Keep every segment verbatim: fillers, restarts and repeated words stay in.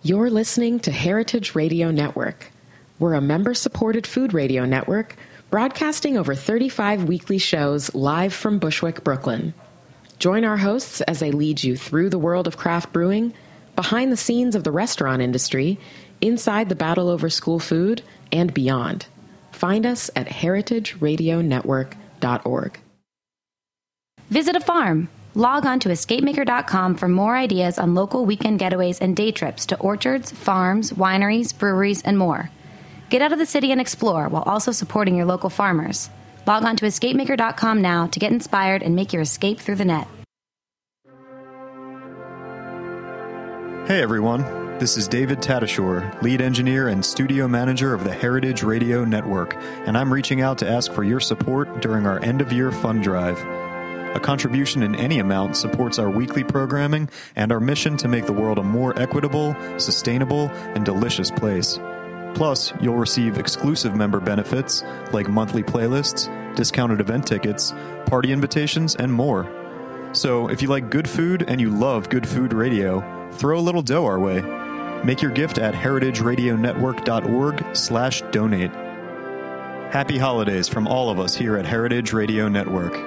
You're listening to Heritage Radio Network. We're a member-supported food radio network broadcasting over thirty-five weekly shows live from Bushwick, Brooklyn. Join our hosts as they lead you through the world of craft brewing, behind the scenes of the restaurant industry, inside the battle over school food, and beyond. Find us at heritage radio network dot org. Visit a farm. Log on to escape maker dot com for more ideas on local weekend getaways and day trips to orchards, farms, wineries, breweries, and more. Get out of the city and explore while also supporting your local farmers. Log on to escape maker dot com now to get inspired and make your escape through the net. Hey everyone, this is David Tadashore, lead engineer and studio manager of the Heritage Radio Network, and I'm reaching out to ask for your support during our end-of-year fund drive. A contribution in any amount supports our weekly programming and our mission to make the world a more equitable, sustainable, and delicious place. Plus, you'll receive exclusive member benefits like monthly playlists, discounted event tickets, party invitations, and more. So, if you like good food and you love good food radio, throw a little dough our way. Make your gift at heritage radio network dot org slash donate. Happy holidays from all of us here at Heritage Radio Network.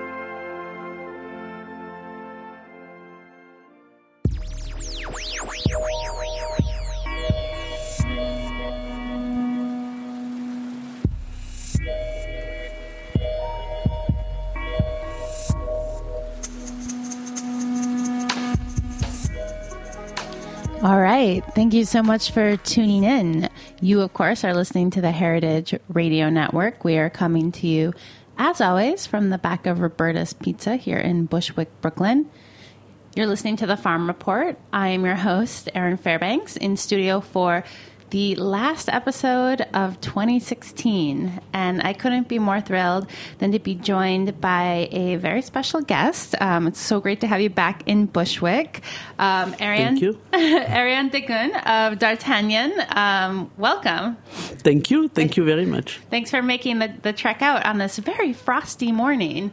All right. Thank you so much for tuning in. You, of course, are listening to the Heritage Radio Network. We are coming to you, as always, from the back of Roberta's Pizza here in Bushwick, Brooklyn. You're listening to The Farm Report. I am your host, Erin Fairbanks, in studio for the last episode of twenty sixteen, and I couldn't be more thrilled than to be joined by a very special guest. Um, it's so great to have you back in Bushwick. Um, Ariane, Thank you. Ariane Degun of D'Artagnan, um, welcome. Thank you. Thank you very much. Thanks for making the, the trek out on this very frosty morning.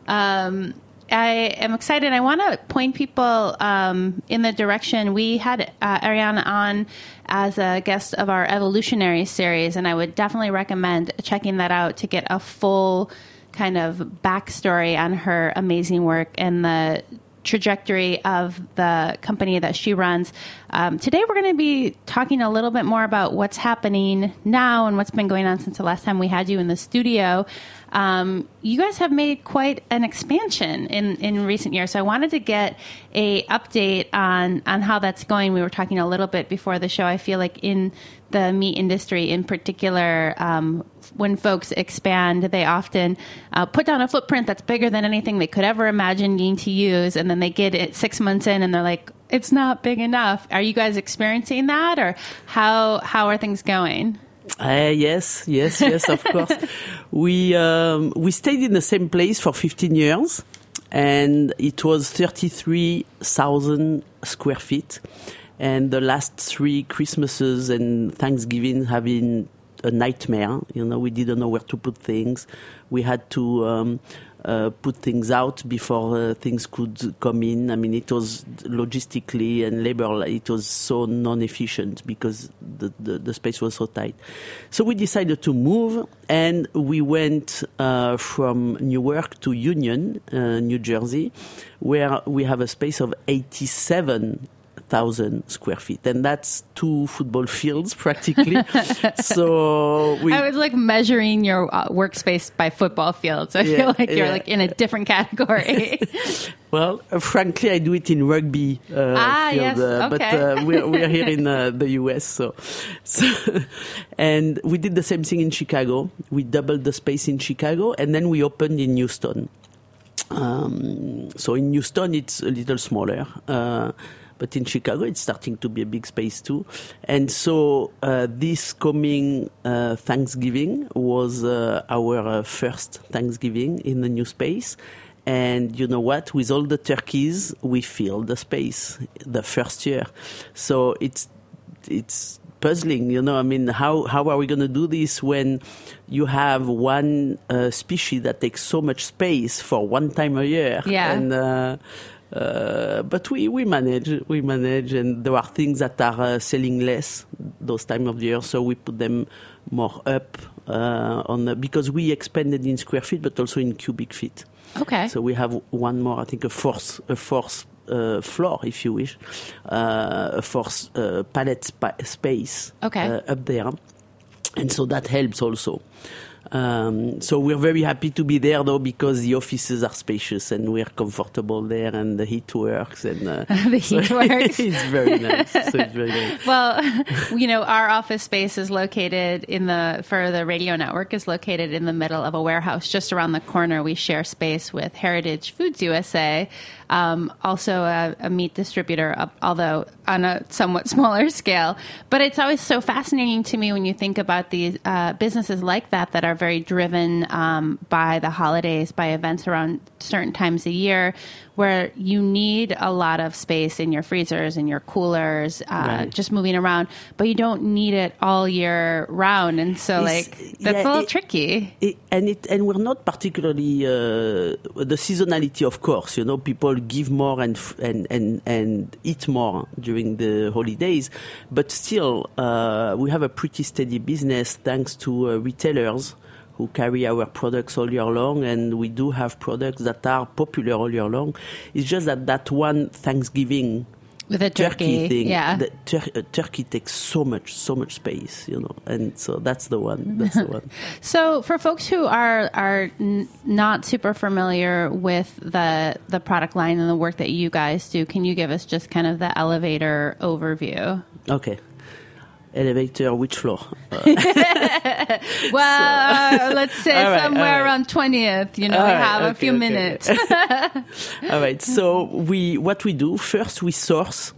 Um, I am excited. I want to point people um, in the direction. We had uh, Ariane on as a guest of our Evolutionary series, and I would definitely recommend checking that out to get a full kind of backstory on her amazing work and the trajectory of the company that she runs. Um, today, we're going to be talking a little bit more about what's happening now and what's been going on since the last time we had you in the studio. Um, you guys have made quite an expansion in, in recent years, so I wanted to get a update on, on how that's going. We were talking a little bit before the show. I feel like in the meat industry in particular, um, when folks expand, they often uh, put down a footprint that's bigger than anything they could ever imagine needing to use, and then they get it six months in and they're like, it's not big enough. Are you guys experiencing that, or how how are things going? Uh, yes, yes, yes, of course. We um, we stayed in the same place for fifteen years, and it was thirty-three thousand square feet. And the last three Christmases and Thanksgiving have been a nightmare. You know, we didn't know where to put things. We had to um, uh, put things out before uh, things could come in. I mean, it was logistically and labor, it was so non-efficient because the, the, the space was so tight. So we decided to move, and we went uh, from Newark to Union, uh, New Jersey, where we have a space of eighty-seven thousand square feet, and that's two football fields practically. So we, I was like measuring your uh, workspace by football fields. I yeah, feel like you're yeah. like in a different category. Well, uh, frankly, I do it in rugby uh, ah, field, yes. uh, okay. but uh, we're, we're here in uh, the U S. So, so, and we did the same thing in Chicago. We doubled the space in Chicago, and then we opened in Houston. Um, so in Houston, it's a little smaller. Uh, But in Chicago, it's starting to be a big space too. And so uh, this coming uh, Thanksgiving was uh, our uh, first Thanksgiving in the new space. And you know what? With all the turkeys, we filled the space the first year. So it's it's puzzling, you know. I mean, how, how are we going to do this when you have one uh, species that takes so much space for one time a year? Yeah. And, uh, Uh, but we, we manage, we manage, and there are things that are uh, selling less those time of the year, so we put them more up uh, on the, because we expanded in square feet, but also in cubic feet. Okay. So we have one more, I think, a fourth, a fourth uh, floor, if you wish, uh, a fourth uh, pallet spa- space okay. uh, up there, and so that helps also. Um, so we're very happy to be there, though, because the offices are spacious and we're comfortable there, and the heat works. And uh, the heat so works. It's very nice. So it's very nice. Well, you know, our office space is located in the for the radio network is located in the middle of a warehouse just around the corner. We share space with Heritage Foods U S A, um, also a, a meat distributor, uh, although on a somewhat smaller scale. But it's always so fascinating to me when you think about these uh, businesses like that that are very driven um, by the holidays, by events around certain times a year, where you need a lot of space in your freezers and your coolers, uh, right. just moving around, but you don't need it all year round. And so, It's, like, that's yeah, a little it, tricky. It, and it and we're not particularly uh, the seasonality, of course. You know, people give more and and and and eat more during the holidays, but still, uh, we have a pretty steady business thanks to uh, retailers who carry our products all year long, and we do have products that are popular all year long. It's just that that one Thanksgiving with a turkey, turkey thing, yeah, the tur- uh, turkey takes so much, so much space, you know, and so that's the one. That's the one. So, for folks who are are n- not super familiar with the the product line and the work that you guys do, can you give us just kind of the elevator overview? Okay. Elevator, which floor? Uh, well, so, uh, let's say right, somewhere right. around twentieth. You know, all we right, have okay, a few okay, minutes. Okay. All right. So we, what we do first, we source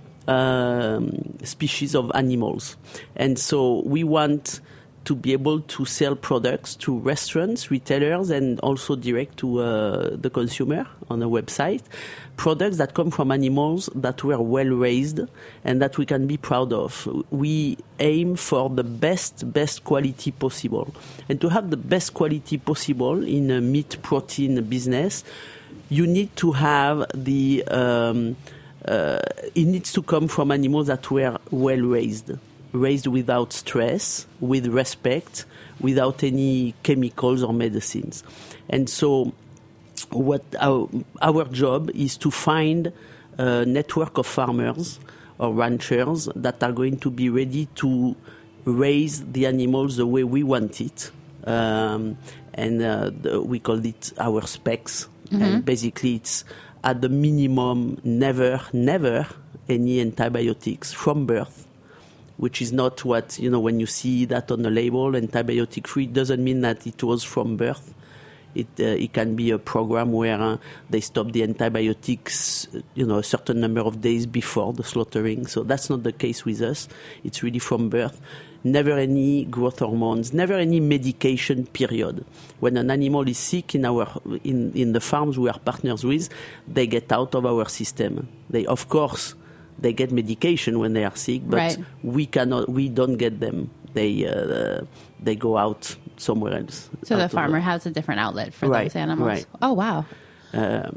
um, species of animals, and so we want to be able to sell products to restaurants, retailers, and also direct to uh, the consumer on the website. Products that come from animals that were well raised and that we can be proud of. We aim for the best, best quality possible. And to have the best quality possible in a meat protein business, you need to have the, um, uh, it needs to come from animals that were well raised. Raised without stress, with respect, without any chemicals or medicines. And so what our, our job is to find a network of farmers or ranchers that are going to be ready to raise the animals the way we want it. Um, and uh, the, we call it our specs. Mm-hmm. And basically it's at the minimum, never, never any antibiotics from birth. Which is not what, you know, when you see that on the label, antibiotic free, doesn't mean that it was from birth. It uh, it can be a program where uh, they stop the antibiotics, you know, a certain number of days before the slaughtering. So that's not the case with us. It's really from birth. Never any growth hormones, never any medication, period. When an animal is sick in our in, in the farms we are partners with, they get out of our system. They, of course, they get medication when they are sick, but right. we cannot. We don't get them. They uh, they go out somewhere else. So the farmer the, has a different outlet for right, those animals. Right. Oh wow. Um,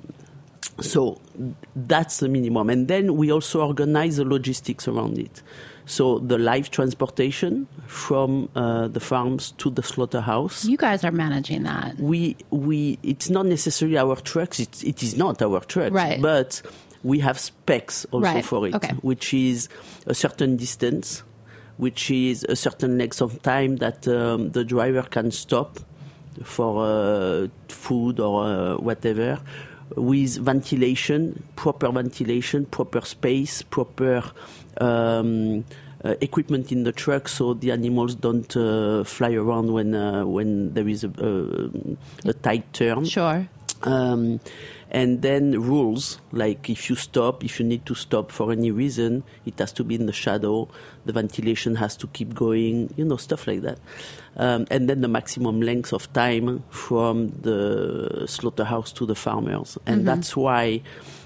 so that's the minimum, and then we also organize the logistics around it. So the live transportation from uh, the farms to the slaughterhouse. You guys are managing that. We we. It's not necessarily our trucks. It it is not our trucks. Right. But we have specs also right. for it, okay. which is a certain distance, which is a certain length of time that um, the driver can stop for uh, food or uh, whatever, with ventilation, proper ventilation, proper space, proper um, uh, equipment in the truck, so the animals don't uh, fly around when uh, when there is a, a, a tight turn. Sure. Um, and then rules, like if you stop, if you need to stop for any reason, it has to be in the shadow, the ventilation has to keep going, you know, stuff like that. Um, and then the maximum length of time from the slaughterhouse to the farmers. And mm-hmm. that's why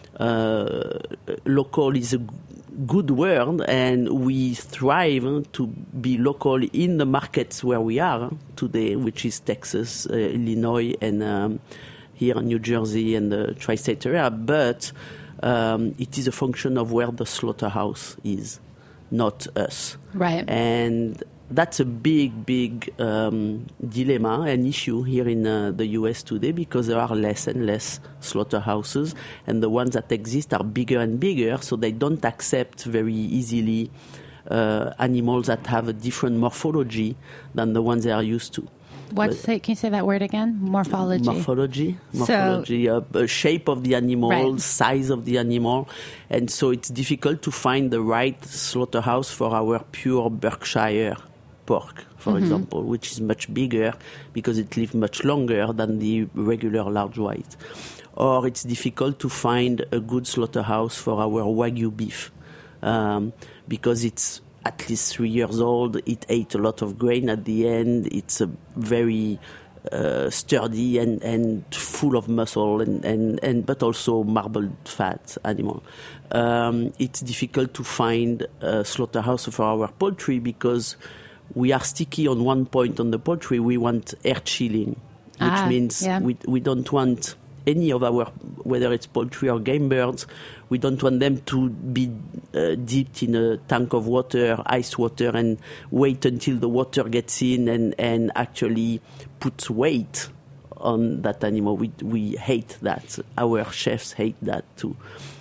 uh, local is a good word, and we thrive to be local in the markets where we are today, which is Texas, uh, Illinois, and um, here in New Jersey and the tri-state area. But um, it is a function of where the slaughterhouse is, not us. Right. And that's a big, big um, dilemma, an issue here in uh, the U S today, because there are less and less slaughterhouses, and the ones that exist are bigger and bigger, so they don't accept very easily uh, animals that have a different morphology than the ones they are used to. What's it, can you say that word again? Morphology. Morphology, So- morphology, uh, uh, shape of the animal, Right. size of the animal, and so it's difficult to find the right slaughterhouse for our pure Berkshire pork, for Mm-hmm. example, which is much bigger because it lives much longer than the regular large white. Or it's difficult to find a good slaughterhouse for our Wagyu beef um, because it's at least three years old. It ate a lot of grain at the end. It's a very uh, sturdy and, and full of muscle and, and, and but also marbled fat animal. Um, it's difficult to find a slaughterhouse for our poultry because we are sticky on one point on the poultry. We want air chilling, which Ah, means yeah. we we don't want any of our, whether it's poultry or game birds, we don't want them to be uh, dipped in a tank of water, ice water, and wait until the water gets in and, and actually puts weight on that animal. We we hate that. Our chefs hate that too.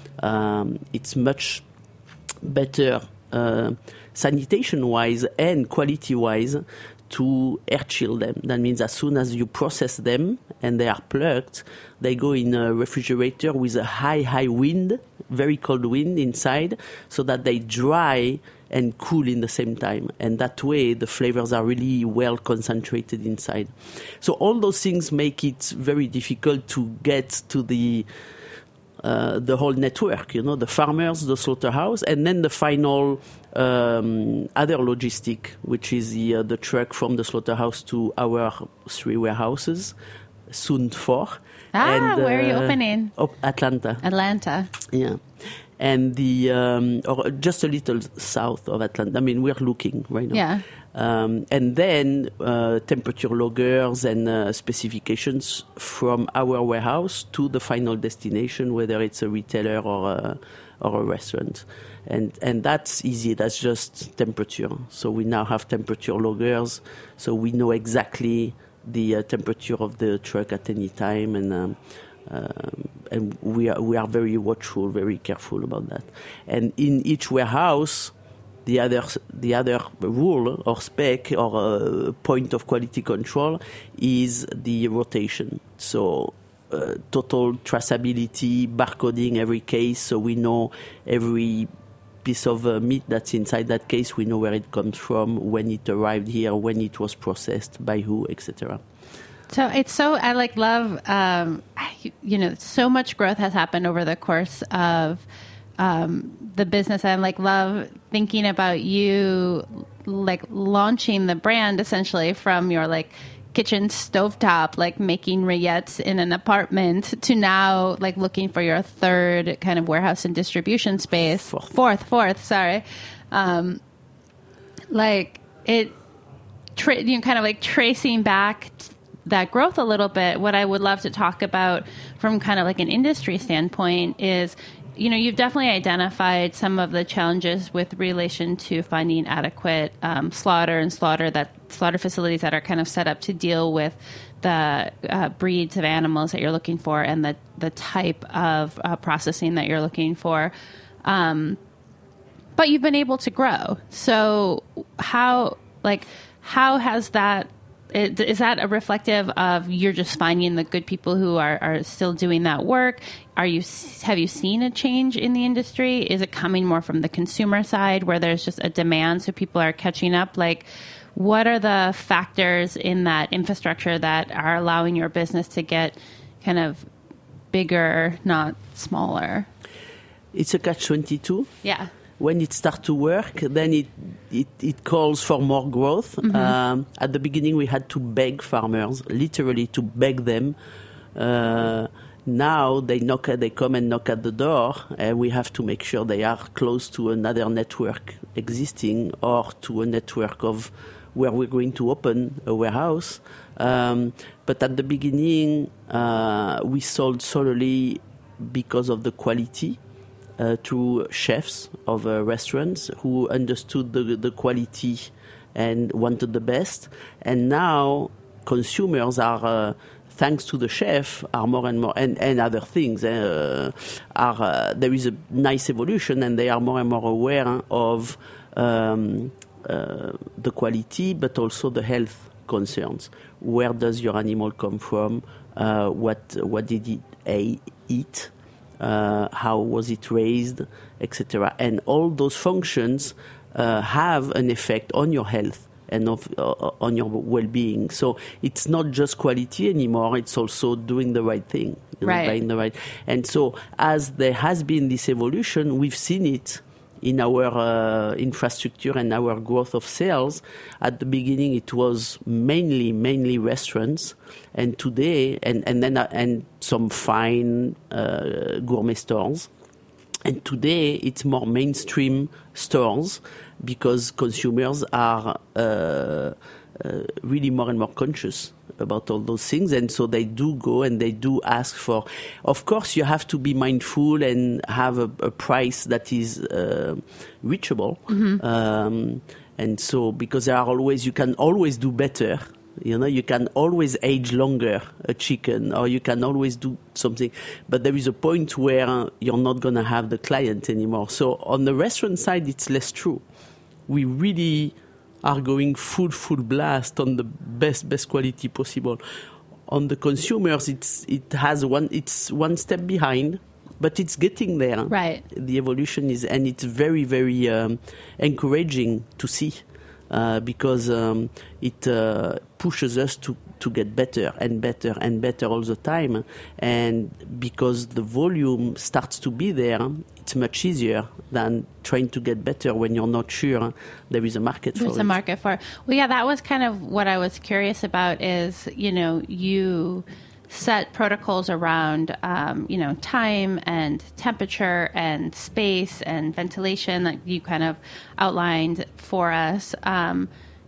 Um, it's much better uh, sanitation-wise and quality-wise to air chill them. That means as soon as you process them and they are plucked, they go in a refrigerator with a high, high wind, very cold wind inside, so that they dry and cool in the same time. And that way, the flavors are really well concentrated inside. So all those things make it very difficult to get to the Uh, the whole network, you know, the farmers, the slaughterhouse, and then the final um, other logistic, which is the uh, the truck from the slaughterhouse to our three warehouses, soon four. Ah, and, where are you uh, opening? Op- Atlanta. Atlanta. Yeah. And the, um, or just a little south of Atlanta. I mean, we're looking right now. Yeah. Um, and then uh, temperature loggers and uh, specifications from our warehouse to the final destination, whether it's a retailer or a, or a restaurant. And and that's easy. That's just temperature. So we now have temperature loggers, so we know exactly the uh, temperature of the truck at any time, and um, um, and we are we are very watchful, very careful about that. And in each warehouse, the other the other rule or spec or uh, point of quality control is the rotation. So uh, total traceability, barcoding every case, so we know every piece of uh, meat that's inside that case. We know where it comes from, when it arrived here, when it was processed, by who, et cetera. So it's so, I like love, um, you know, so much growth has happened over the course of um, the business. I like love thinking about you like launching the brand essentially from your like kitchen stovetop, like making rillettes in an apartment, to now like looking for your third kind of warehouse and distribution space. Fourth. Fourth, fourth, sorry. Um, like it, tra- you know, kind of like tracing back t- that growth a little bit. What I would love to talk about from kind of like an industry standpoint is, you know, you've definitely identified some of the challenges with relation to finding adequate um, slaughter and slaughter that slaughter facilities that are kind of set up to deal with the uh, breeds of animals that you're looking for and the the type of uh, processing that you're looking for. Um, but you've been able to grow. So how like how has that? Is that a reflective of you're just finding the good people who are, are still doing that work? Are you have you seen a change in the industry? Is it coming more from the consumer side where there's just a demand so people are catching up? Like, what are the factors in that infrastructure that are allowing your business to get kind of bigger, not smaller? It's a catch twenty-two. Yeah. When it starts to work, then it, it, it calls for more growth. Mm-hmm. Um, at the beginning, we had to beg farmers, literally to beg them. Uh, now they knock, they come and knock at the door, and we have to make sure they are close to another network existing or to a network of where we're going to open a warehouse. Um, but at the beginning, uh, we sold solely because of the quality. uh, through chefs of uh, restaurants who understood the, the quality and wanted the best. And now consumers are, uh, thanks to the chef, are more and more, and, and other things, uh, are uh, there is a nice evolution, and they are more and more aware of um, uh, the quality, but also the health concerns. Where does your animal come from? Uh, what what did it a- eat? Uh, how was it raised, et cetera. And all those functions uh, have an effect on your health and of, uh, on your well-being. So it's not just quality anymore; it's also doing the right thing, you know, right? Buying the right. And so, as there has been this evolution, we've seen it in our uh, infrastructure and our growth of sales. At the beginning, it was mainly mainly restaurants, and today, and and then uh, and some fine uh, gourmet stores. And today, it's more mainstream stores because consumers are uh, uh, really more and more conscious about all those things, and so they do go and they do ask for. Of course, you have to be mindful and have a, a price that is uh, reachable, mm-hmm. um, and so because there are always you can always do better. You know, you can always age longer a chicken, or you can always do something. But there is a point where you're not going to have the client anymore. So on the restaurant side, it's less true. We really are going full, full blast on the best, best quality possible. On the consumers, it's it has one, it's one step behind, but it's getting there. Right. The evolution is, and it's very, very um, encouraging to see. Uh, because um, it uh, pushes us to, to get better and better and better all the time. And because the volume starts to be there, it's much easier than trying to get better when you're not sure there is a market for it. There's a market for it. Well, yeah, that was kind of what I was curious about is, you know, you set protocols around, um, you know, time and temperature and space and ventilation that you kind of outlined for us. Um,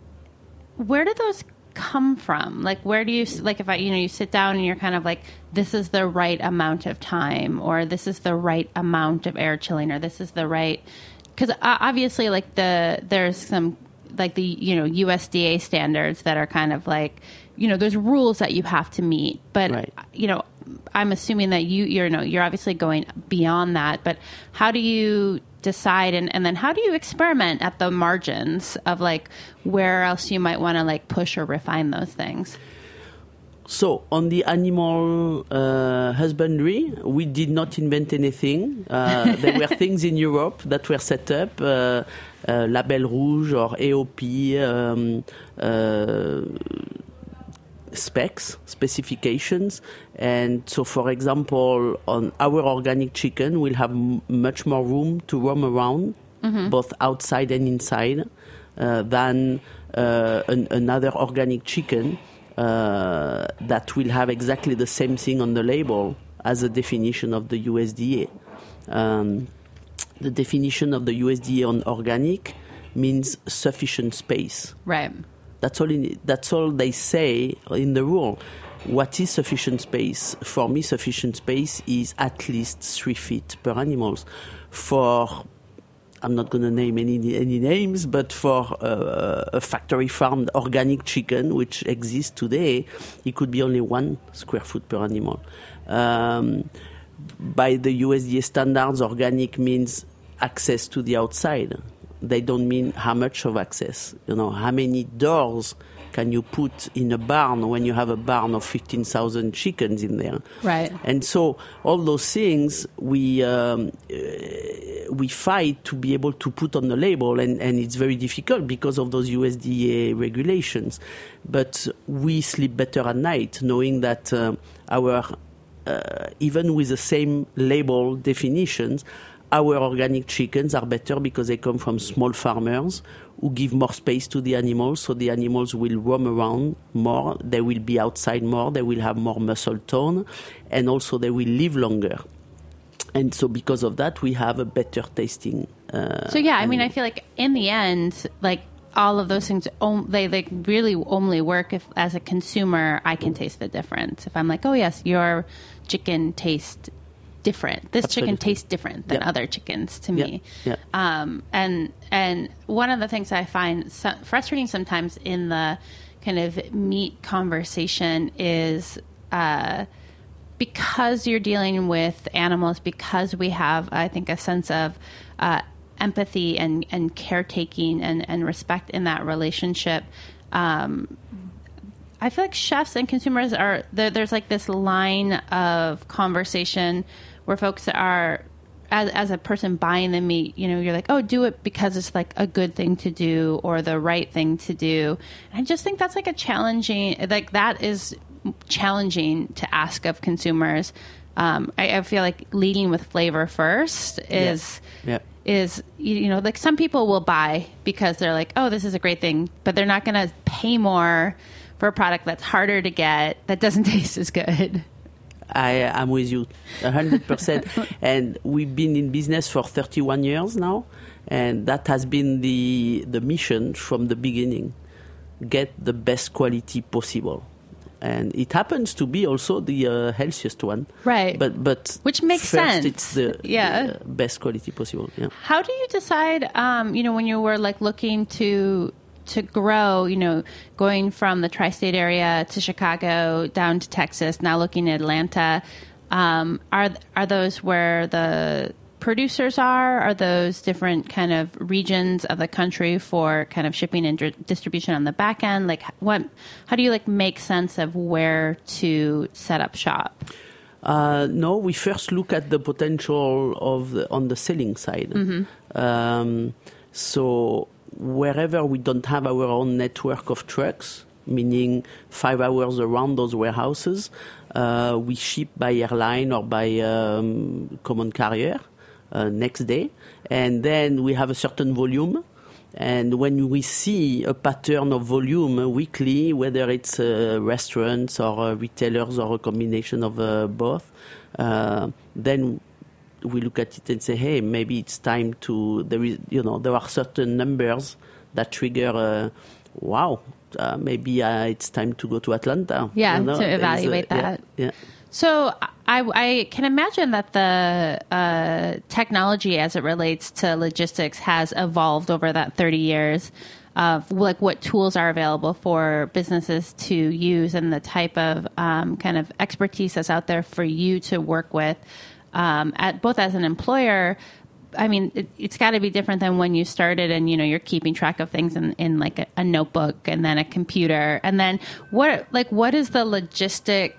where do those come from? Like, where do you, like, if I, you know, you sit down and you're kind of like, this is the right amount of time, or this is the right amount of air chilling, or this is the right, because obviously, like, the, there's some, like the, you know, U S D A standards that are kind of like, you know, there's rules that you have to meet, but, right. you know, I'm assuming that you, you're, no, you're obviously going beyond that, but how do you decide, and, and then how do you experiment at the margins of like where else you might want to like push or refine those things? So on the animal uh, husbandry, we did not invent anything. Uh, there were things in Europe that were set up, uh, uh, Label Rouge or A O P, um, uh, specs, specifications. And so, for example, on our organic chicken, we'll have m- much more room to roam around, mm-hmm. both outside and inside, uh, than uh, an, another organic chicken uh, that will have exactly the same thing on the label as a definition of the U S D A. Um, the definition of the U S D A on organic means sufficient space. Right. That's all. In, that's all they say in the rule. What is sufficient space? For me, sufficient space is at least three feet per animals. For, I'm not going to name any any names, but for uh, a factory farmed organic chicken, which exists today, it could be only one square foot per animal. Um, by the U S D A standards, organic means access to the outside. They don't mean how much of access. You know, how many doors can you put in a barn when you have a barn of fifteen thousand chickens in there? Right. And so all those things we um, uh, we fight to be able to put on the label, and, and it's very difficult because of those U S D A regulations. But we sleep better at night knowing that uh, our, uh, even with the same label definitions, our organic chickens are better because they come from small farmers who give more space to the animals, so the animals will roam around more, they will be outside more, they will have more muscle tone, and also they will live longer. And so because of that, we have a better tasting. Uh, so yeah, I animal. mean, I feel like in the end, like all of those things, they like really only work if, as a consumer, I can taste the difference. If I'm like, oh yes, your chicken tastes different. This Absolutely. chicken tastes different than Yeah. other chickens to me. Yeah. Yeah. Um, and and one of the things I find so frustrating sometimes in the kind of meat conversation is uh, because you're dealing with animals, because we have, I think, a sense of uh, empathy and, and caretaking and, and respect in that relationship. Um, I feel like chefs and consumers are, there, there's like this line of conversation where folks are, as, as a person buying the meat, you know, you're like, oh, do it because it's like a good thing to do or the right thing to do. And I just think that's like a challenging, like that is challenging to ask of consumers. Um, I, I feel like leading with flavor first is, Yeah. Yeah. is, you, you know, like some people will buy because they're like, oh, this is a great thing, but they're not going to pay more for a product that's harder to get, that doesn't taste as good. I am with you, a hundred percent. And we've been in business for thirty-one years now, and that has been the the mission from the beginning: get the best quality possible. And it happens to be also the uh, healthiest one, Right. But but Which makes first sense. It's the, Yeah. the uh, best quality possible. Yeah. How do you decide, um, you know, when you were like looking to to grow, you know, going from the tri-state area to Chicago down to Texas, now looking at Atlanta, um, are are those where the producers are? Are those different kind of regions of the country for kind of shipping and dri- distribution on the back end? Like what, how do you like make sense of where to set up shop? Uh, no, we first look at the potential of the, on the selling side. Mm-hmm. Um, so wherever we don't have our own network of trucks, meaning five hours around those warehouses, uh, we ship by airline or by um, common carrier uh, next day. And then we have a certain volume. And when we see a pattern of volume uh, weekly, whether it's uh, restaurants or uh, retailers or a combination of uh, both, uh, then we look at it and say, hey, maybe it's time to, there is, you know, there are certain numbers that trigger, uh, wow, uh, maybe uh, it's time to go to Atlanta. Yeah, you know? to evaluate a, that. Yeah, yeah. So I, I can imagine that the uh, technology as it relates to logistics has evolved over that thirty years of like what tools are available for businesses to use and the type of um, kind of expertise that's out there for you to work with um, at both as an employer. I mean, it, it's got to be different than when you started and, you know, you're keeping track of things in, in like a, a notebook and then a computer. And then what, like, what is the logistic,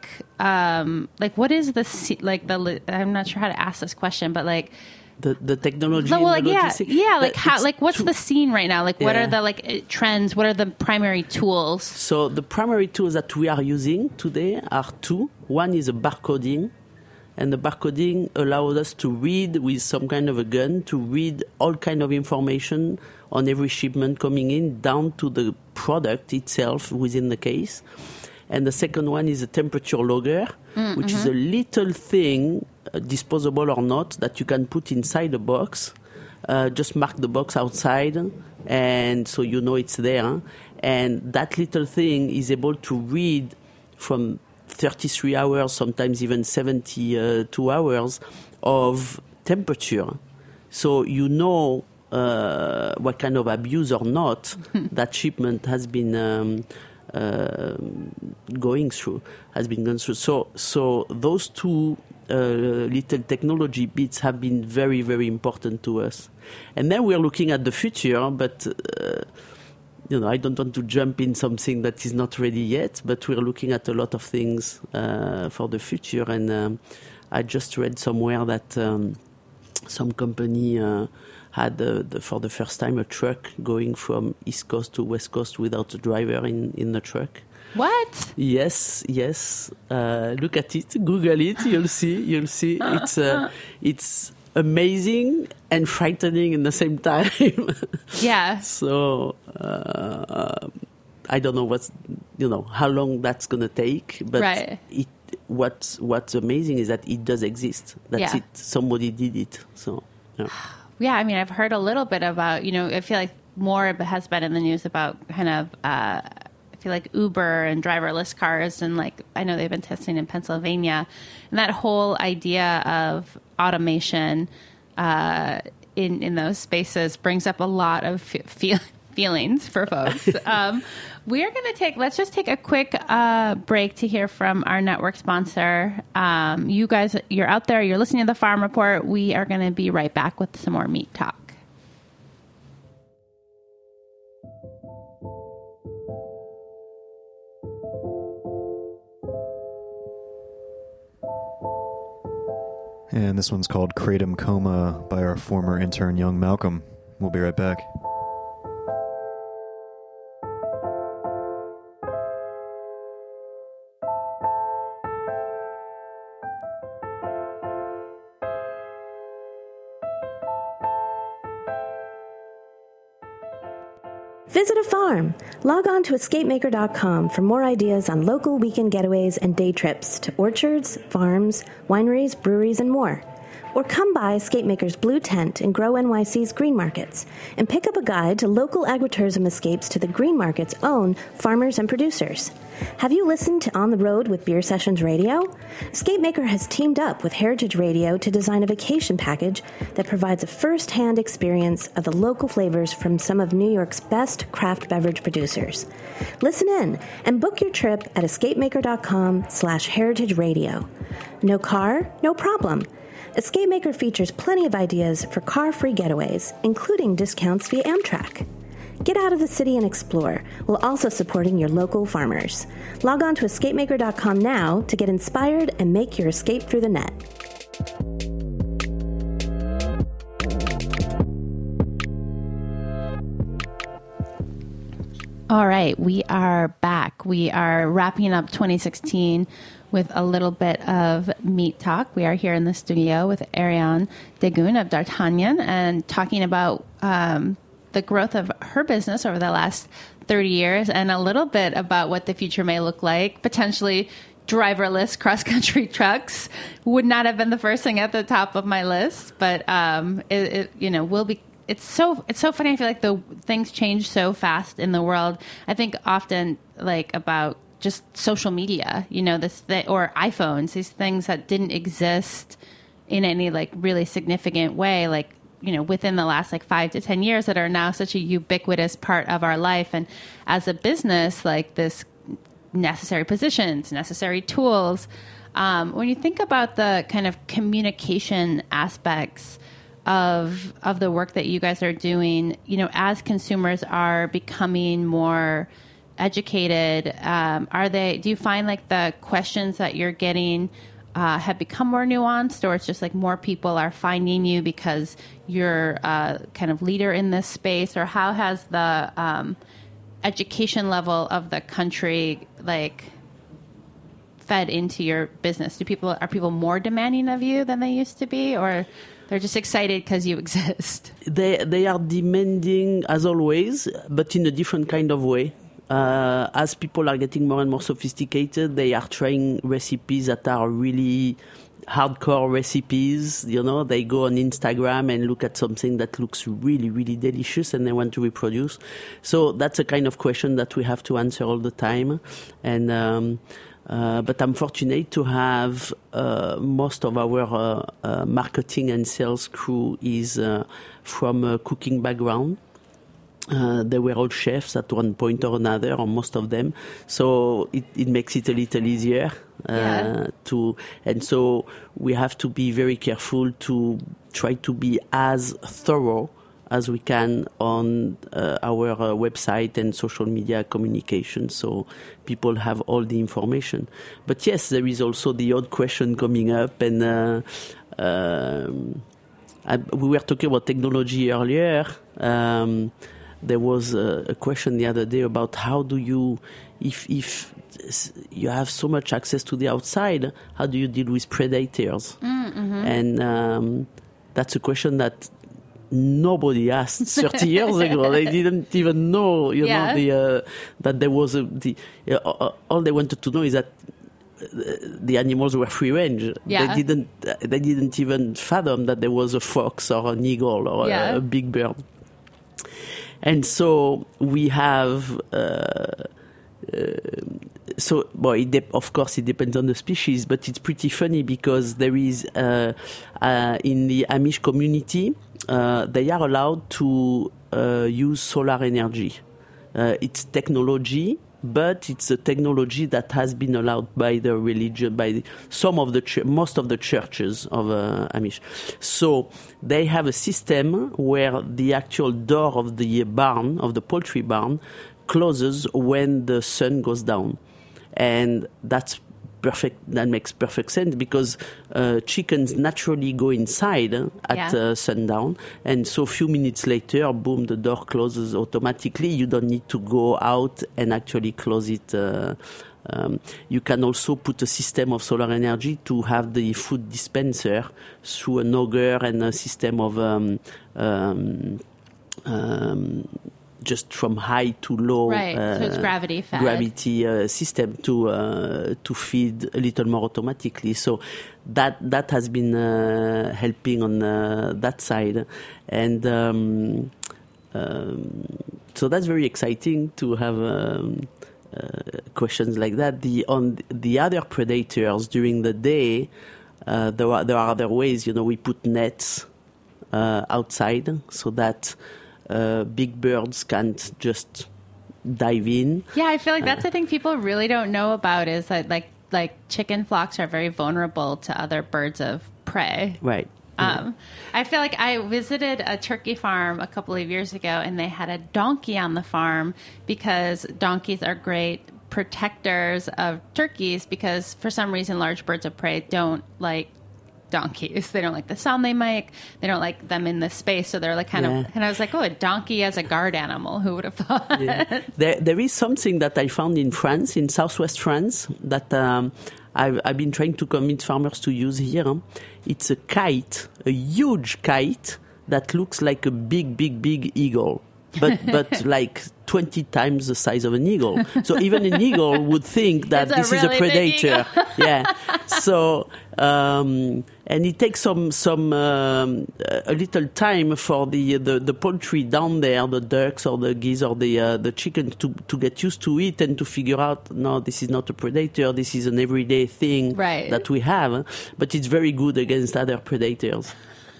um, like, what is the, like, the, I'm not sure how to ask this question, but like, The, the technology well, and like, the yeah, logistics. yeah, like, But how, it's like, what's too- the scene right now? Like, what Yeah. are the, like, uh, trends? What are the primary tools? So the primary tools that we are using today are two. One is a barcoding. And the barcoding allows us to read with some kind of a gun, to read all kind of information on every shipment coming in, down to the product itself within the case. And the second one is a temperature logger, mm, which mm-hmm. is a little thing, uh, disposable or not, that you can put inside a box. Uh, just mark the box outside, and so you know it's there. And that little thing is able to read from thirty-three hours, sometimes even seventy-two hours of temperature. So you know uh, what kind of abuse or not that shipment has been um, uh, going through, has been gone through. So, so those two uh, little technology bits have been very, very important to us. And then we're looking at the future, but uh, you know, I don't want to jump in something that is not ready yet, but we're looking at a lot of things uh, for the future. And um, I just read somewhere that um, some company uh, had, uh, the, for the first time, a truck going from East Coast to West Coast without a driver in, in the truck. What? Yes, yes. Uh, look at it. Google it. You'll see. You'll see. It's uh, it's amazing and frightening in the same time. Yeah. So uh, I don't know what's you know how long that's gonna take, but right. it what's what's amazing is that it does exist. That's yeah. it. Somebody did it. So yeah. Yeah, I mean, I've heard a little bit about, you know, I feel like more has been in the news about kind of uh, feel like Uber and driverless cars, and like I know they've been testing in Pennsylvania, and that whole idea of automation uh, in in those spaces brings up a lot of feel, feelings for folks. um, we are going to take let's just take a quick uh, break to hear from our network sponsor. Um, you guys, you're out there, you're listening to the Farm Report. We are going to be right back with some more meat talk. And this one's called Kratom Coma by our former intern, Young Malcolm. We'll be right back. Visit a farm. Log on to escape maker dot com for more ideas on local weekend getaways and day trips to orchards, farms, wineries, breweries, and more. Or come by Escape Maker's Blue Tent and Grow N Y C's Green Markets and pick up a guide to local agritourism escapes to the Green Market's own farmers and producers. Have you listened to On the Road with Beer Sessions Radio? Escape Maker has teamed up with Heritage Radio to design a vacation package that provides a first-hand experience of the local flavors from some of New York's best craft beverage producers. Listen in and book your trip at escape maker dot com slash heritage radio. No car? No problem. Escape Maker features plenty of ideas for car-free getaways, including discounts via Amtrak. Get out of the city and explore, while also supporting your local farmers. Log on to escape maker dot com now to get inspired and make your escape through the net. All right, we are back. We are wrapping up twenty sixteen with a little bit of meat talk. We are here in the studio with Ariane Degun of D'Artagnan and talking about um, the growth of her business over the last thirty years and a little bit about what the future may look like. Potentially driverless cross-country trucks would not have been the first thing at the top of my list, but um, it, it, you know, will be. It's so it's so funny. I feel like the things change so fast in the world. I think often like about just social media, you know, this th- or iPhones, these things that didn't exist in any like really significant way, like, you know, within the last like five to ten years that are now such a ubiquitous part of our life. And as a business, like this necessary positions, necessary tools. Um, when you think about the kind of communication aspects of of the work that you guys are doing, you know, as consumers are becoming more educated, um, are they, do you find like the questions that you're getting uh, have become more nuanced, or it's just like more people are finding you because you're a kind of leader in this space? Or how has the um, education level of the country like fed into your business? Do people, are people more demanding of you than they used to be, or they're just excited because you exist? They they are demanding as always, but in a different kind of way. Uh, as people are getting more and more sophisticated, they are trying recipes that are really hardcore recipes. You know, they go on Instagram and look at something that looks really, really delicious and they want to reproduce. So that's a kind of question that we have to answer all the time. And um, uh, but I'm fortunate to have uh, most of our uh, uh, marketing and sales crew is uh, from a cooking background. Uh, they were all chefs at one point or another, or most of them. So it, it makes it a little easier uh, yeah. to, and so we have to be very careful to try to be as thorough as we can on uh, our uh, website and social media communication, so people have all the information. But yes, there is also the odd question coming up, and uh, um, I, we were talking about technology earlier. Um, There was a, a question the other day about how do you, if if you have so much access to the outside, how do you deal with predators? Mm-hmm. And um, that's a question that nobody asked thirty years ago. They didn't even know, you yeah. know, the uh, that there was a the uh, all they wanted to know is that the animals were free range. Yeah. They didn't they didn't even fathom that there was a fox or an eagle or yeah. a, a big bird. And so we have uh, so, well, it de- of course, it depends on the species, but it's pretty funny because there is, uh, uh, in the Amish community, uh, they are allowed to uh, use solar energy. Uh, it's technology, but it's a technology that has been allowed by the religion, by the, some of the, ch- most of the churches of uh, Amish. So they have a system where the actual door of the barn, of the poultry barn, closes when the sun goes down. And that's perfect. That makes perfect sense because uh, chickens naturally go inside uh, at yeah. uh, sundown. And so a few minutes later, boom, the door closes automatically. You don't need to go out and actually close it. Uh, um, you can also put a system of solar energy to have the food dispenser through an auger and a system of um, um, um, just from high to low, right? Uh, so it's gravity fed. gravity uh, system to uh, to feed a little more automatically. So that that has been uh, helping on uh, that side, and um, um, so that's very exciting to have um, uh, questions like that. The on the other predators during the day, uh, there are there are other ways. You know, we put nets uh, outside so that. Uh, big birds can't just dive in. Yeah, I feel like that's uh, the thing people really don't know about is that like like chicken flocks are very vulnerable to other birds of prey. Right. Um, I feel like I visited a turkey farm a couple of years ago and they had a donkey on the farm because donkeys are great protectors of turkeys because for some reason large birds of prey don't like donkeys. They don't like the sound they make. They don't like them in the space. So they're like kind yeah. of, and I was like, oh, a donkey as a guard animal. Who would have thought? Yeah. There, there is something that I found in France, in southwest France, that um, I've, I've been trying to convince farmers to use here. It's a kite, a huge kite that looks like a big, big, big eagle. But but like twenty times the size of an eagle. So even an eagle would think that it's this a is really a predator. Yeah. So um, and it takes some some um, a little time for the, the the poultry down there, the ducks or the geese or the uh, the chickens to to get used to it and to figure out no, this is not a predator. This is an everyday thing right. that we have. But it's very good against other predators.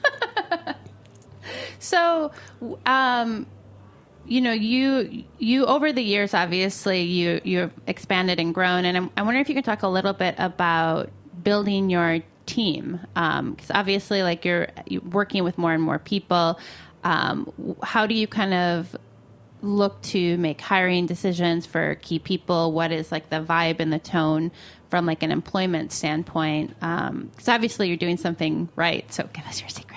So. Um, You know, you you over the years, obviously, you you've expanded and grown, and I'm, I wonder if you could talk a little bit about building your team, because um, obviously, like you're, you're working with more and more people. Um, how do you kind of look to make hiring decisions for key people? What is like the vibe and the tone from like an employment standpoint? Because um, obviously, you're doing something right. So give us your secrets.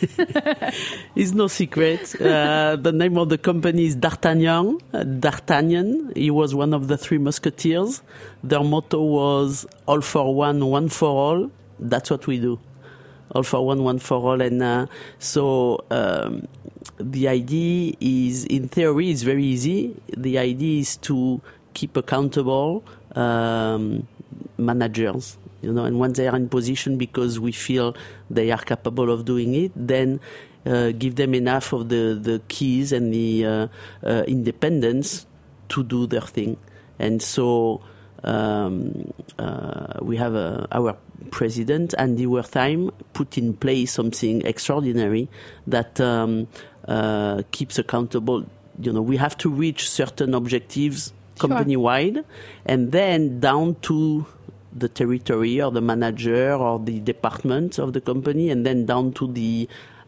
It's no secret. Uh, the name of the company is D'Artagnan. Uh, D'Artagnan. He was one of the three musketeers. Their motto was "All for one, one for all." That's what we do. All for one, one for all. And uh, so um, the idea is, in theory, it's very easy. The idea is to keep accountable um, managers. You know, and when they are in position because we feel they are capable of doing it, then uh, give them enough of the, the keys and the uh, uh, independence to do their thing. And so um, uh, we have uh, our president, Andy Wertheim, put in place something extraordinary that um, uh, keeps accountable. You know, we have to reach certain objectives company-wide, sure. and then down to the territory or the manager or the department of the company, and then down to the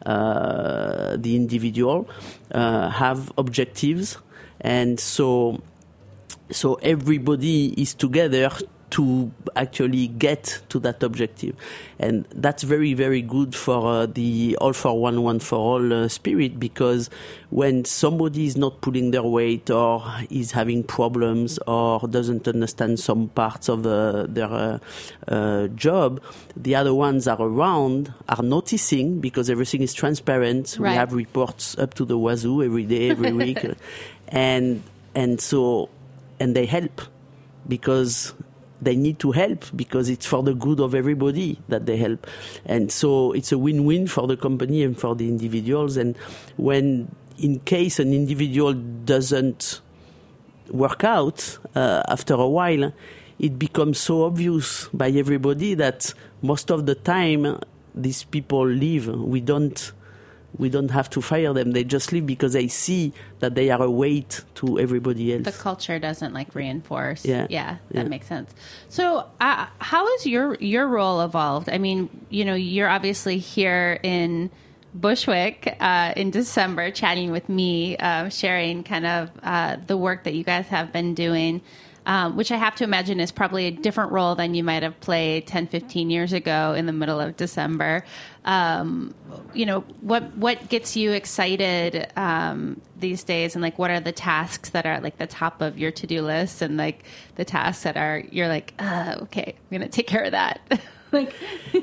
uh, the individual uh, have objectives, and so so everybody is together to actually get to that objective. And that's very, very good for uh, the all for one, one for all uh, spirit, because when somebody is not pulling their weight or is having problems or doesn't understand some parts of uh, their uh, uh, job, the other ones are around, are noticing, because everything is transparent. Right. We have reports up to the wazoo every day, every week. And, and so, and they help because they need to help, because it's for the good of everybody that they help. And so it's a win-win for the company and for the individuals. And when, in case an individual doesn't work out, uh, after a while, it becomes so obvious by everybody that most of the time these people leave. We don't we don't have to fire them. They just leave because they see that they are a weight to everybody else. The culture doesn't like reinforce. Yeah, yeah that yeah. makes sense. So uh, how has your your role evolved? I mean, you know, you're obviously here in Bushwick uh, in December chatting with me, uh, sharing kind of uh, the work that you guys have been doing. Um, which I have to imagine is probably a different role than you might have played ten, fifteen years ago in the middle of December. Um, you know, what what gets you excited um, these days, and like what are the tasks that are at like the top of your to-do list, and like the tasks that are you're like, uh, okay, I'm gonna take care of that. like,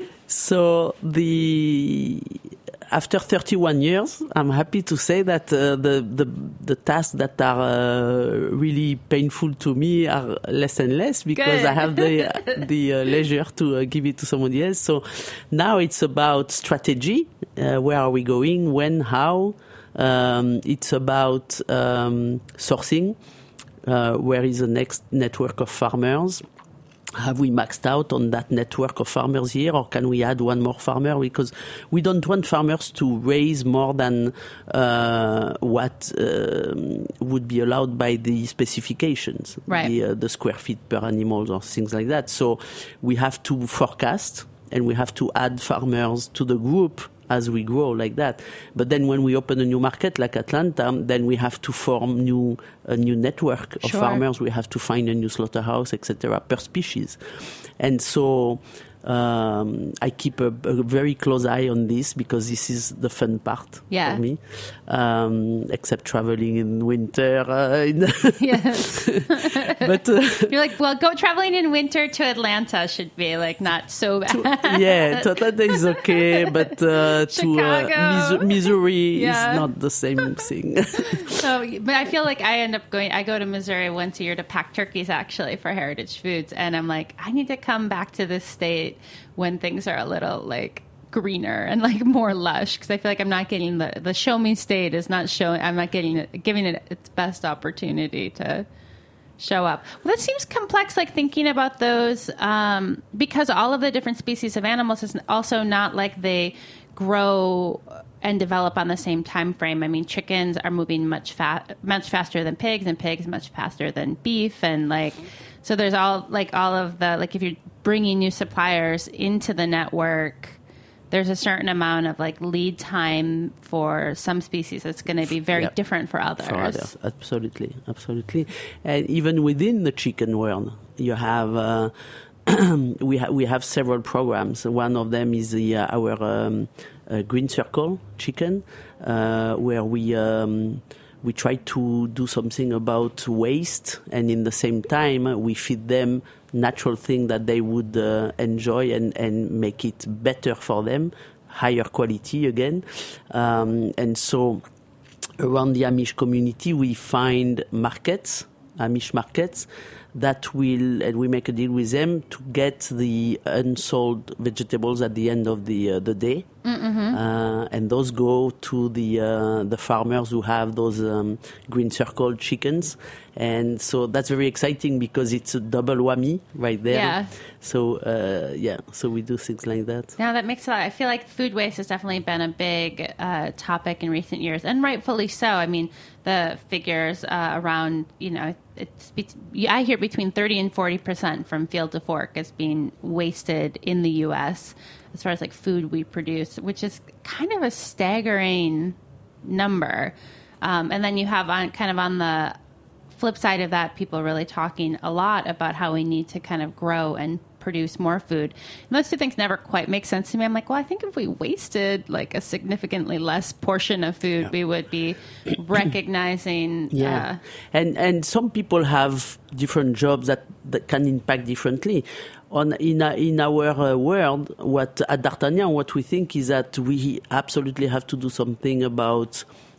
so the. After thirty-one years, I'm happy to say that uh, the, the the tasks that are uh, really painful to me are less and less because Good. I have the the uh, leisure to uh, give it to somebody else. So now it's about strategy. Uh, where are we going? When? How? Um, it's about um, sourcing. Uh, where is the next network of farmers? Have we maxed out on that network of farmers here, or can we add one more farmer? Because we don't want farmers to raise more than uh, what uh, would be allowed by the specifications, right. the, uh, the square feet per animal or things like that. So we have to forecast, and we have to add farmers to the group as we grow like that. But then when we open a new market like Atlanta, then we have to form new a new network of Sure. farmers. We have to find a new slaughterhouse, et cetera, per species. And so um, I keep a, a very close eye on this because this is the fun part Yeah. for me, um, except traveling in winter. Uh, in yes. but uh, You're like, well, go traveling in winter to Atlanta should be like not so bad. yeah, to Atlanta is okay, but uh, to Chicago. uh, Mis- Missouri Yeah. is not the same thing. So, but I feel like I end up going, I go to Missouri once a year to pack turkeys actually for Heritage Foods. And I'm like, I need to come back to this state when things are a little like greener and like more lush. Cause I feel like I'm not getting the, the show me state is not showing, I'm not getting it, giving it its best opportunity to show up. Well, that seems complex, like thinking about those, um, because all of the different species of animals is also not like they grow and develop on the same time frame. I mean, chickens are moving much fa- much faster than pigs, and pigs much faster than beef, and like, so there's all like all of the like if you're bringing new suppliers into the network, there's a certain amount of like lead time for some species that's going to be very Yep. different for others. For others, absolutely, absolutely. And even within the chicken world, you have uh, we ha- we have several programs. One of them is the uh, our um, uh, Green Circle chicken, uh, where we. Um, we try to do something about waste, and in the same time, we feed them natural thing that they would uh, enjoy and, and make it better for them, higher quality again. Um, and so around the Amish community, we find markets, Amish markets, that will, and we make a deal with them to get the unsold vegetables at the end of the uh, the day. Mm-hmm. Uh, and those go to the uh, the farmers who have those um, Green Circle chickens, and so that's very exciting because it's a double whammy right there. Yeah. So uh, yeah, so we do things like that. Now that makes a lot. I feel like food waste has definitely been a big uh, topic in recent years, and rightfully so. I mean, the figures uh, around, you know, it's be- I hear between thirty and forty percent from field to fork is being wasted in the U S as far as like food we produce, which is kind of a staggering number. Um, and then you have on kind of on the flip side of that, people really talking a lot about how we need to kind of grow and produce more food. And those two things never quite make sense to me. I'm like, well, I think if we wasted like a significantly less portion of food, yeah. we would be recognizing. Yeah, uh, and and some people have different jobs that, that can impact differently. On in a, in our uh, world, what at D'Artagnan, what we think is that we absolutely have to do something about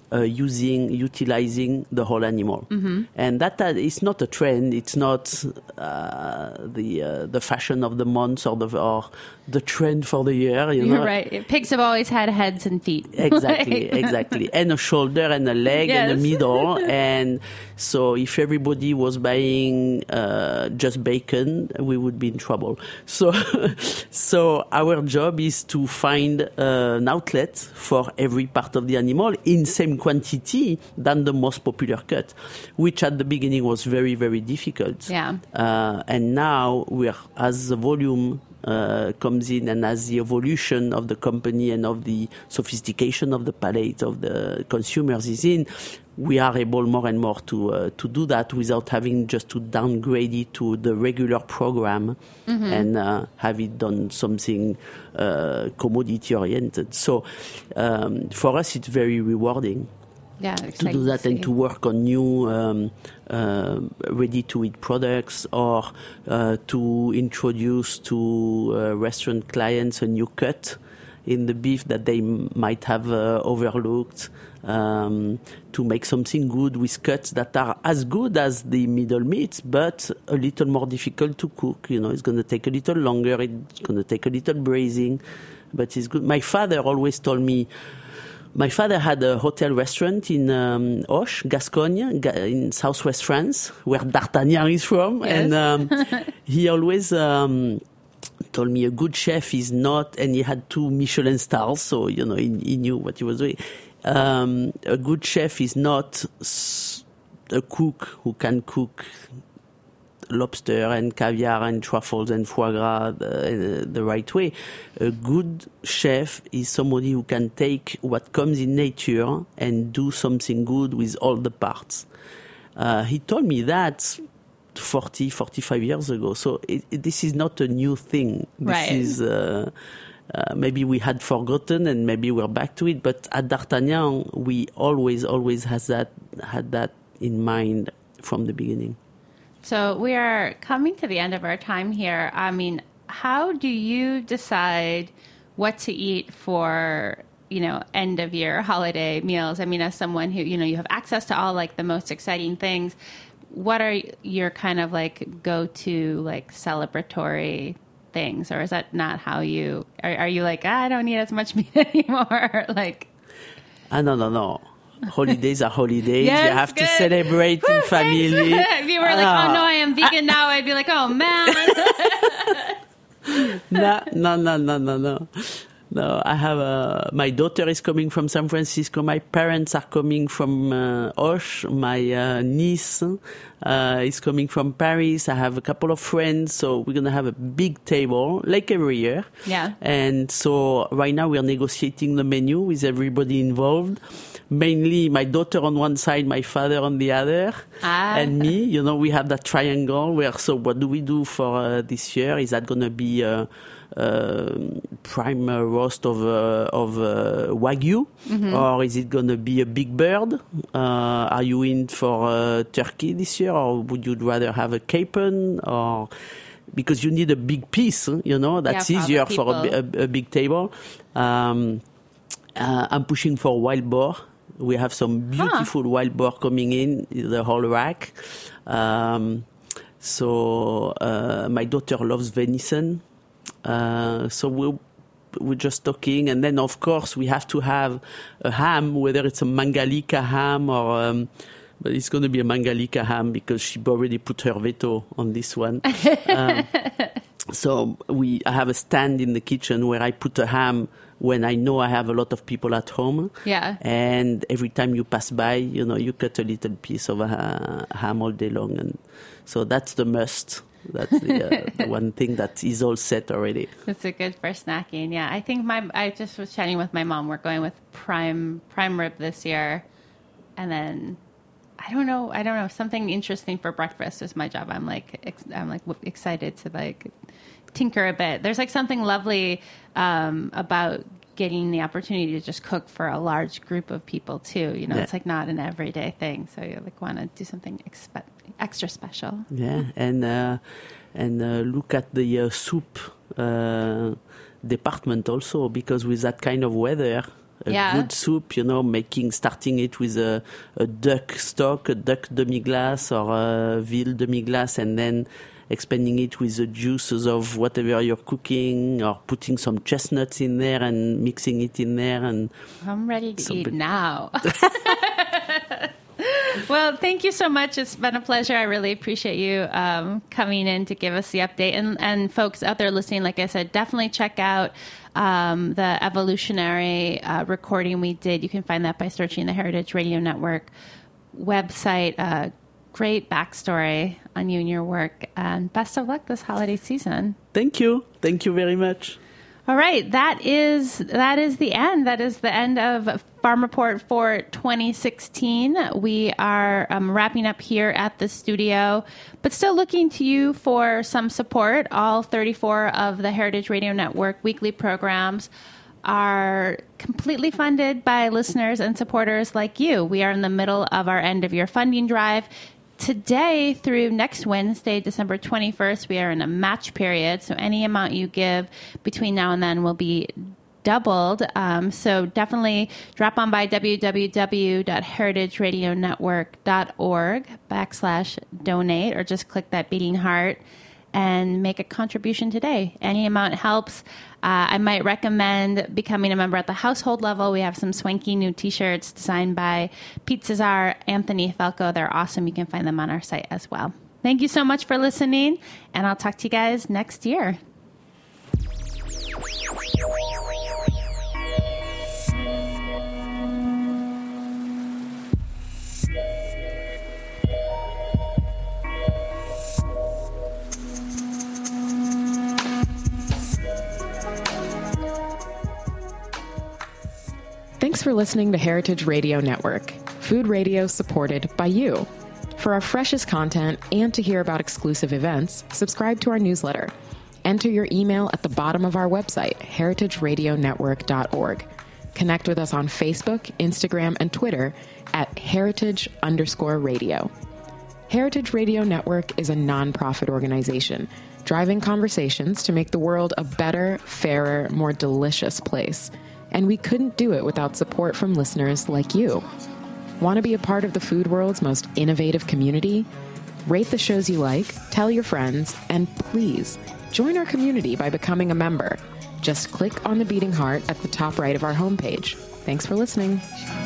uh, using, utilizing the whole animal. Mm-hmm. And that uh, is not a trend. It's not uh, the uh, the fashion of the month or the or the trend for the year. You You're know? right. Pigs have always had heads and feet. Exactly, exactly. And a shoulder and a leg Yes. and a middle. And so if everybody was buying uh, just bacon, we would be in trouble. So, so our job is to find uh, an outlet for every part of the animal in same quantity than the most popular cut, which at the beginning was very, very difficult. Yeah. Uh, and now we're, as the volume Uh, comes in and as the evolution of the company and of the sophistication of the palate of the consumers is in, we are able more and more to uh, to do that without having just to downgrade it to the regular program mm-hmm. and uh, have it done something uh, commodity oriented. So um, for us, it's very rewarding. Yeah, to do that and to work on new um, uh, ready-to-eat products or uh, to introduce to uh, restaurant clients a new cut in the beef that they m- might have uh, overlooked, um, to make something good with cuts that are as good as the middle meats, but a little more difficult to cook. You know, it's going to take a little longer, it's going to take a little braising, but it's good. My father always told me, My father had a hotel restaurant in um, Auch, Gascogne, in southwest France, where D'Artagnan is from. Yes. And um, he always um, told me a good chef is not, and he had two Michelin stars, so, you know, he, he knew what he was doing. Um, a good chef is not a cook who can cook lobster and caviar and truffles and foie gras the, the right way. A good chef is somebody who can take what comes in nature and do something good with all the parts. Uh, he told me that forty, forty-five years ago. So it, it, this is not a new thing. This right. is uh, uh, maybe we had forgotten and maybe we're back to it. But at D'Artagnan, we always, always has that had that in mind from the beginning. So we are coming to the end of our time here. I mean, how do you decide what to eat for, you know, end of year holiday meals? I mean, as someone who, you know, you have access to all like the most exciting things, what are your kind of like go-to like celebratory things? Or is that not how you, are, are you like, ah, I don't need as much meat anymore? Like, ah, no, no, no. Holidays are holidays. Yes, you have good. to celebrate Woo, in family. If you were like, Ah. oh no, I am vegan now, I'd be like, oh man. no, no, no, no, no, no. No, I have a, my daughter is coming from San Francisco. My parents are coming from uh, Auch. My uh, niece uh, is coming from Paris. I have a couple of friends. So we're going to have a big table, like every year. Yeah. And so right now we're negotiating the menu with everybody involved. Mainly my daughter on one side, my father on the other, ah. and me. You know, we have that triangle where, so what do we do for uh, this year? Is that going to be a, a prime uh, roast of, uh, of uh, Wagyu? Mm-hmm. Or is it going to be a big bird? Uh, are you in for uh, turkey this year? Or would you rather have a capon? Or because you need a big piece, you know, that's yeah, for easier for a, a, a big table. Um, uh, I'm pushing for wild boar. We have some beautiful huh. wild boar coming in, the whole rack. Um, so uh, my daughter loves venison. Uh, so we're, we're just talking. And then, of course, we have to have a ham, whether it's a Mangalika ham or... Um, but it's going to be a Mangalika ham because she already put her veto on this one. um, so we I have a stand in the kitchen where I put a ham when I know I have a lot of people at home. Yeah. And every time you pass by, you know, you cut a little piece of a uh, ham all day long. And so that's the must. That's the, uh, the one thing that is all set already. It's a good for snacking. Yeah. I think my, I just was chatting with my mom. We're going with prime, prime rib this year. And then I don't know. I don't know. Something interesting for breakfast is my job. I'm like, ex- I'm like excited to like tinker a bit. There's like something lovely um, about getting the opportunity to just cook for a large group of people too. You know, yeah. It's like not an everyday thing. So you like want to do something expe- extra special. Yeah, and uh, and uh, look at the uh, soup uh, department also, because with that kind of weather, A Yeah. good soup, you know, making, starting it with a, a duck stock, a duck demi-glace or a veal demi-glace, and then expanding it with the juices of whatever you're cooking, or putting some chestnuts in there and mixing it in there. And I'm ready to eat Something. now. Well, thank you so much. It's been a pleasure. I really appreciate you um, coming in to give us the update. And, and folks out there listening, like I said, definitely check out um, the evolutionary uh, recording we did. You can find that by searching the Heritage Radio Network website. Uh, great backstory on you and your work. And best of luck this holiday season. thank you. Thank you very much. All right, that is that is the end. That is the end of Farm Report for twenty sixteen. We are um, wrapping up here at the studio, but still looking to you for some support. All thirty-four of the Heritage Radio Network weekly programs are completely funded by listeners and supporters like you. We are in the middle of our end of year funding drive. Today through next Wednesday, December twenty-first, we are in a match period. So any amount you give between now and then will be doubled. Um, so definitely drop on by www.heritageradionetwork.org backslash donate, or just click that beating heart and make a contribution today. Any amount helps. Uh, I might recommend becoming a member at the household level. We have some swanky new t-shirts designed by Pete Cesar, Anthony Falco. They're awesome. You can find them on our site as well. Thank you so much for listening, and I'll talk to you guys next year. Thanks for listening to Heritage Radio Network, food radio supported by you. For our freshest content and to hear about exclusive events, subscribe to our newsletter. Enter your email at the bottom of our website, heritage radio network dot org. Connect with us on Facebook, Instagram, and Twitter at heritage underscore radio. Heritage Radio Network is a nonprofit organization driving conversations to make the world a better, fairer, more delicious place. And we couldn't do it without support from listeners like you. Want to be a part of the food world's most innovative community? Rate the shows you like, tell your friends, and please join our community by becoming a member. Just click on the beating heart at the top right of our homepage. Thanks for listening.